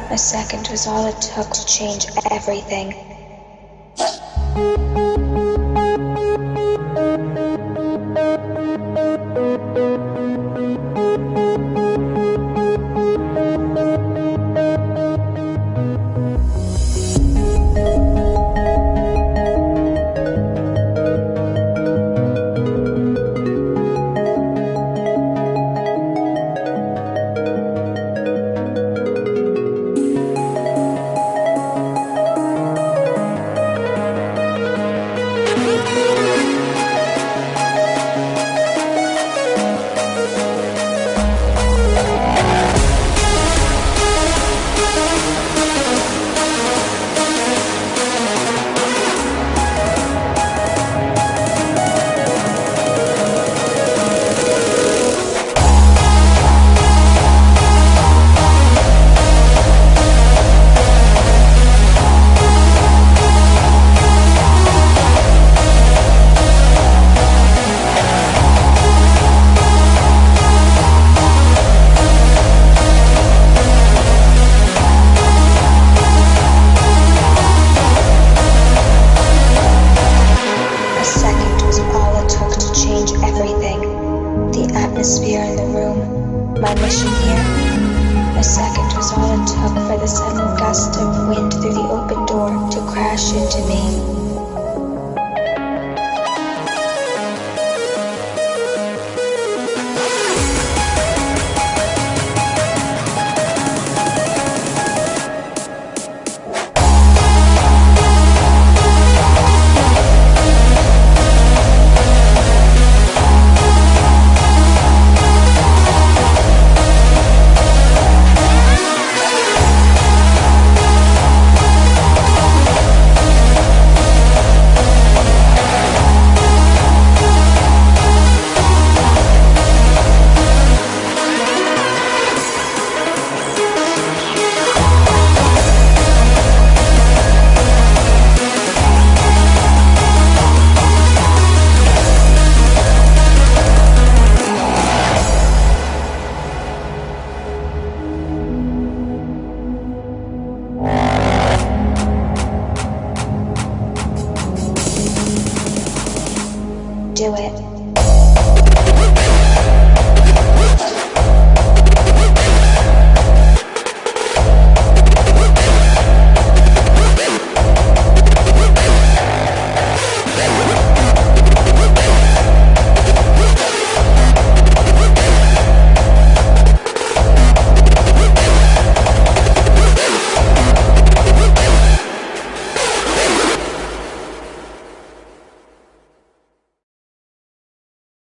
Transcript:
A second was all it took to change everything. Atmosphere in the room, my mission here. A second was all it took for the sudden gust of wind through the open door to crash into me.